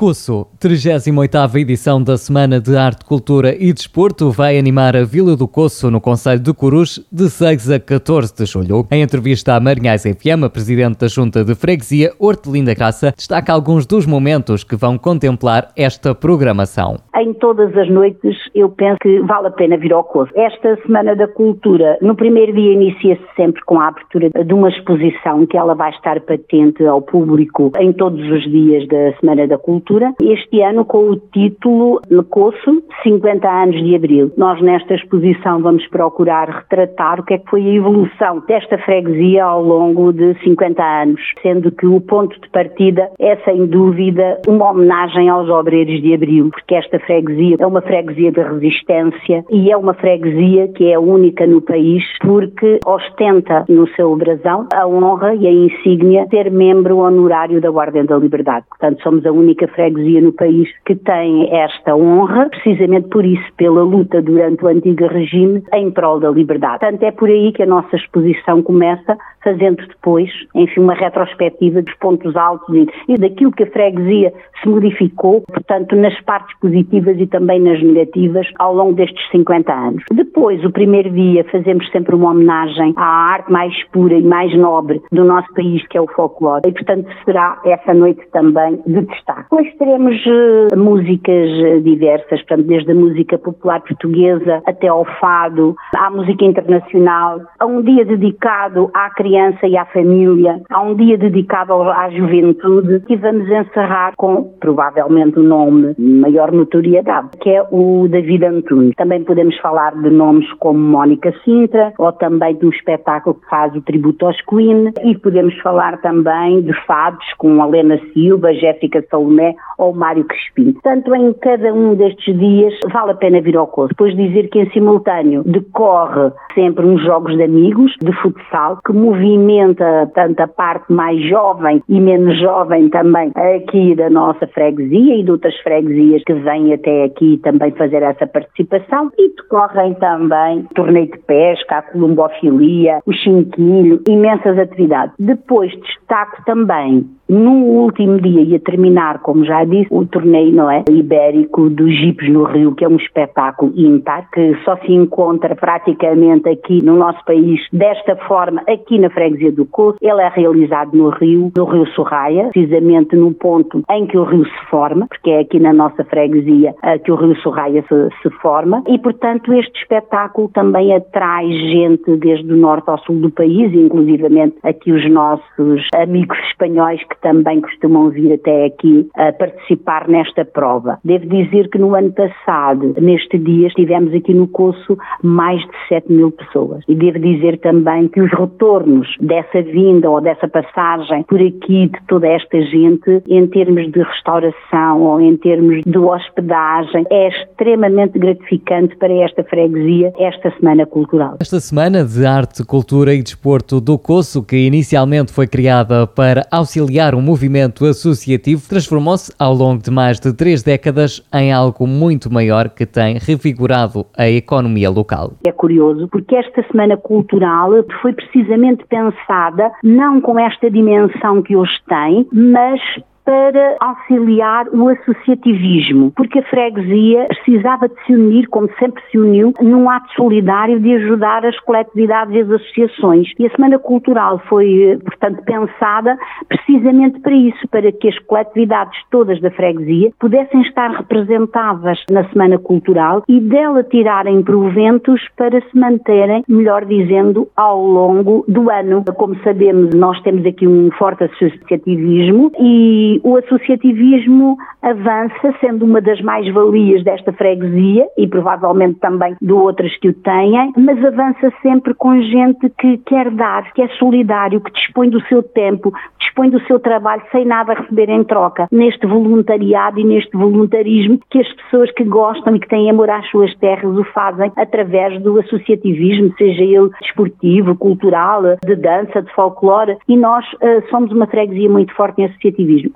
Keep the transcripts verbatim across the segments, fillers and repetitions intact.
Coço, trigésima oitava edição da Semana de Arte, Cultura e Desporto, vai animar a Vila do Coço, no concelho de Corus, de seis a catorze de julho. Em entrevista à Marinhais F M, a Presidente da Junta de Freguesia, Hortelinda Graça, destaca alguns dos momentos que vão contemplar esta programação. Em todas as noites, eu penso que vale a pena vir ao Coço. Esta Semana da Cultura, no primeiro dia, inicia-se sempre com a abertura de uma exposição que ela vai estar patente ao público em todos os dias da Semana da Cultura. Este ano com o título Coço, cinquenta anos de Abril. Nós nesta exposição vamos procurar retratar o que é que foi a evolução desta freguesia ao longo de cinquenta anos, sendo que o ponto de partida é sem dúvida uma homenagem aos obreiros de Abril, porque esta freguesia é uma freguesia de resistência e é uma freguesia que é a única no país porque ostenta no seu brasão a honra e a insígnia de ser membro honorário da Ordem da Liberdade. Portanto, somos a única freguesia no país que tem esta honra, precisamente por isso, pela luta durante o antigo regime em prol da liberdade. Portanto, é por aí que a nossa exposição começa, fazendo depois, enfim, uma retrospectiva dos pontos altos e, e daquilo que a freguesia se modificou, portanto, nas partes positivas e também nas negativas ao longo destes cinquenta anos. Depois, o primeiro dia, fazemos sempre uma homenagem à arte mais pura e mais nobre do nosso país, que é o folclore, e, portanto, será essa noite também de destaque. Depois teremos uh, músicas uh, diversas, portanto, desde a música popular portuguesa até ao fado, à música internacional, a um dia dedicado à criança e à família, há um dia dedicado à juventude e vamos encerrar com, provavelmente, o nome de maior notoriedade, que é o David Antunes. Também podemos falar de nomes como Mónica Sintra ou também do espetáculo que faz o tributo aos Queen e podemos falar também de fados com a Helena Silva, Jéssica Salomé ou Mário Crespim. Portanto, em cada um destes dias vale a pena vir ao Coço. Depois dizer que em simultâneo decorre sempre uns jogos de amigos de futsal que movimenta tanto a parte mais jovem e menos jovem também aqui da nossa freguesia e de outras freguesias que vêm até aqui também fazer essa participação e decorrem também torneio de pesca, a columbofilia, o chinquilho, imensas atividades. Depois destaco também no último dia e a terminar, como já disse, o torneio, não é, ibérico dos jipes no Rio, que é um espetáculo ímpar, que só se encontra praticamente aqui no nosso país desta forma, aqui na freguesia do Coço. Ele é realizado no Rio, no Rio Sorraia, precisamente no ponto em que o rio se forma, porque é aqui na nossa freguesia que o Rio Sorraia se, se forma, e portanto este espetáculo também atrai gente desde o norte ao sul do país, inclusivamente aqui os nossos amigos espanhóis que também costumam vir até aqui a participar nesta prova. Devo dizer que no ano passado, neste dia, estivemos aqui no Coço mais de sete mil pessoas. E devo dizer também que os retornos dessa vinda ou dessa passagem por aqui de toda esta gente, em termos de restauração ou em termos de hospedagem, é extremamente gratificante para esta freguesia, esta Semana Cultural. Esta Semana de Arte, Cultura e Desporto do Coço, que inicialmente foi criada para auxiliar um movimento associativo, transformou-se ao longo de mais de três décadas em algo muito maior que tem revigorado a economia local. É curioso porque esta Semana Cultural foi precisamente pensada não com esta dimensão que hoje tem, mas para auxiliar o associativismo, porque a freguesia precisava de se unir, como sempre se uniu, num ato solidário de ajudar as coletividades e as associações. E a Semana Cultural foi, portanto, pensada precisamente para isso, para que as coletividades todas da freguesia pudessem estar representadas na Semana Cultural e dela tirarem proventos para se manterem, melhor dizendo, ao longo do ano. Como sabemos, nós temos aqui um forte associativismo e o associativismo avança, sendo uma das mais-valias desta freguesia e provavelmente também de outras que o têm, mas avança sempre com gente que quer dar, que é solidário, que dispõe do seu tempo, dispõe do seu trabalho sem nada a receber em troca. Neste voluntariado e neste voluntarismo que as pessoas que gostam e que têm amor às suas terras o fazem através do associativismo, seja ele desportivo, cultural, de dança, de folclore, e nós uh, somos uma freguesia muito forte em associativismo.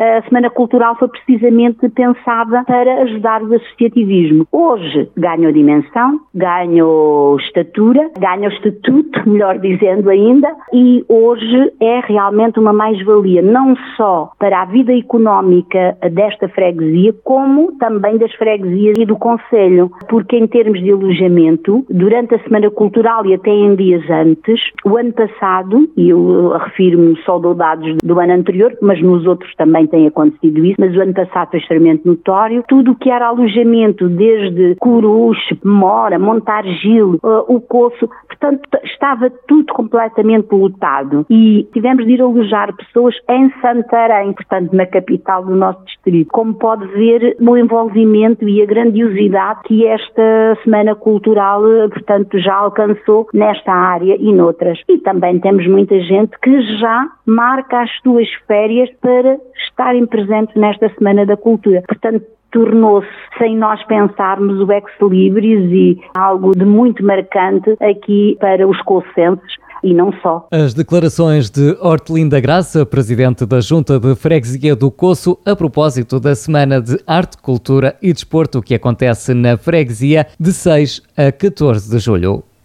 a Semana Cultural foi precisamente pensada para ajudar o associativismo. Hoje ganhou dimensão, ganhou estatura, ganhou estatuto, melhor dizendo ainda, e hoje é realmente uma mais-valia, não só para a vida económica desta freguesia, como também das freguesias e do concelho, porque em termos de alojamento, durante a Semana Cultural e até em dias antes, o ano passado, e eu refiro-me só de dados do ano anterior, mas nos outros também tem acontecido isso, mas o ano passado foi extremamente notório, tudo o que era alojamento, desde Curus, Mora, Montargil, uh, o Coço, portanto estava tudo completamente lotado e tivemos de ir alojar pessoas em Santarém, portanto na capital do nosso distrito. Como pode ver no envolvimento e a grandiosidade que esta Semana Cultural, portanto, já alcançou nesta área e noutras. E também temos muita gente que já marca as suas férias para estarem presentes nesta Semana da Cultura. Portanto, tornou-se, sem nós pensarmos, o ex-libris e algo de muito marcante aqui para os cocenses. E não só. As declarações de Hortelinda Graça, presidente da Junta de Freguesia do Coço, a propósito da Semana de Arte, Cultura e Desporto que acontece na freguesia de seis a catorze de julho.